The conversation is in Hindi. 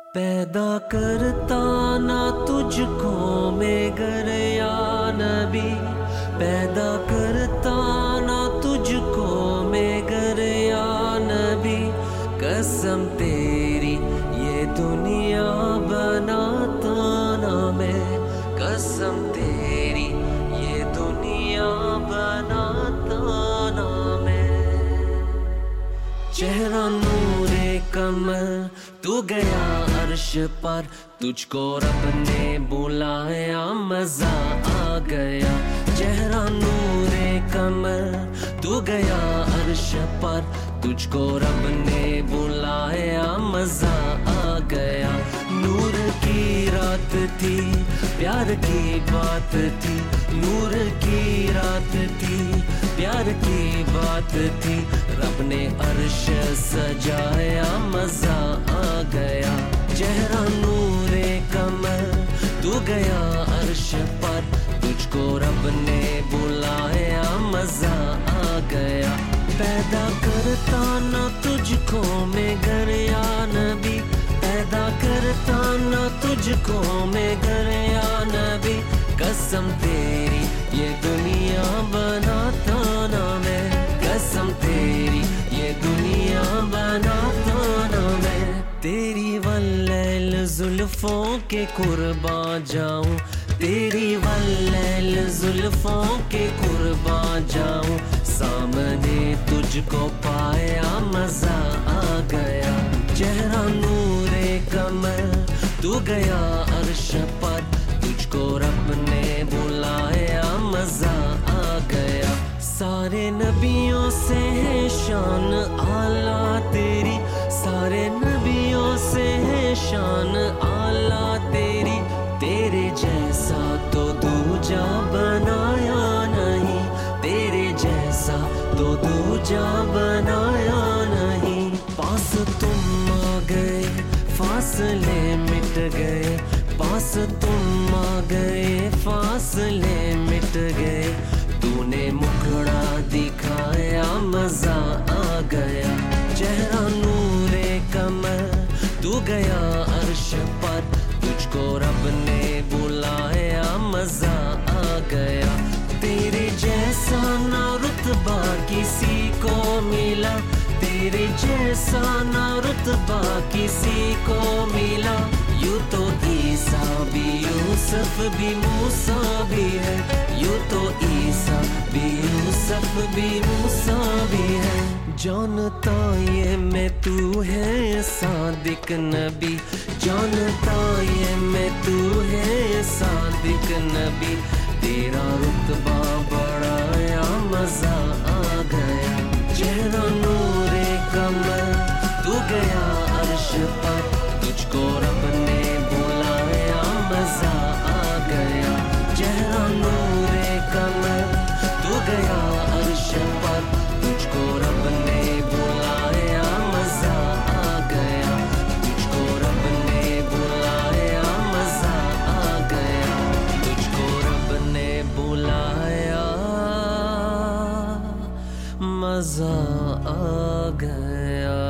पैदा करता ना तुझको मगर या नबी, पैदा करता ना तुझको मगर या नबी। कसम तेरी ये दुनिया बनाता ना मैं, कसम तेरी ये दुनिया बनाता ना मैं। चेहरा नूरे कमर तू गया अर्श पर, तुझको रब ने बुलाया मजा आ गया। चेहरा नूरे कमर तू गया अर्श पर, तुझको रब ने बुलाया मजा आ गया। नूर की रात थी प्यार की बात थी, नूर की रात थी प्यार की बात थी। रब ने अर्श सजाया मजा आ गया। चेहरा नूरे कमर तू गया अर्श पर, तुझको रब ने बुलाया मजा आ गया। पैदा करता ना तुझको मगर या नबी, पैदा करता ना तुझको मगर या नबी। कसम तेरी ये दुनिया बनाता ना मैं, कसम तेरी ये दुनिया बनाता ना मैं। तेरी वल्लैल जुल्फों के कुर्बान जाऊं, तेरी वल्लैल जुल्फों के कुर्बान जाऊं। सामने तुझको पाया मजा आ गया। चेहरा नूरे कमर तू गया अर्श पर, तुझको रब ने बुलाया मजा आ गया। सारे नबियों से है शान आला तेरी, सारे नबियों से है शान आला तेरी। तेरे जैसा तो दूजा बनाया नहीं, तेरे जैसा तो दूजा बनाया नहीं। पास तुम आ गए फासले मिट गए, पास तुम आ गए फासले मिट गए। तूने मुखड़ा दिखाया मजा आ गया। चेहरा नूरे कमर तू गया अर्श पर, तुझको रब ने बुलाया मजा आ गया। तेरे जैसा ना रुतबा किसी को मिला, तेरे जैसा ना रुतबा किसी को मिला। यूं तो ईसा भी यूसुफ भी मूसा भी है, यूं तो ईसा भी यूसुफ भी मूसा भी है। जानता ये मैं तू है सादिक नबी, जानता ये मैं तू है सादिक नबी। तेरा रुतबा बढ़ाया मजा आ गया। चेहरा नूरे कमर तू गया अर्श पर, तुझको रब ने बुलाया मजा आ गया। चेहरा नूरे कमर तू गया अर्श पर, तुझको रब ने बुलाया मजा आ गया। तुझको रब ने बुलाया मजा आ गया, तुझको रब ने बुलाया मजा आ गया।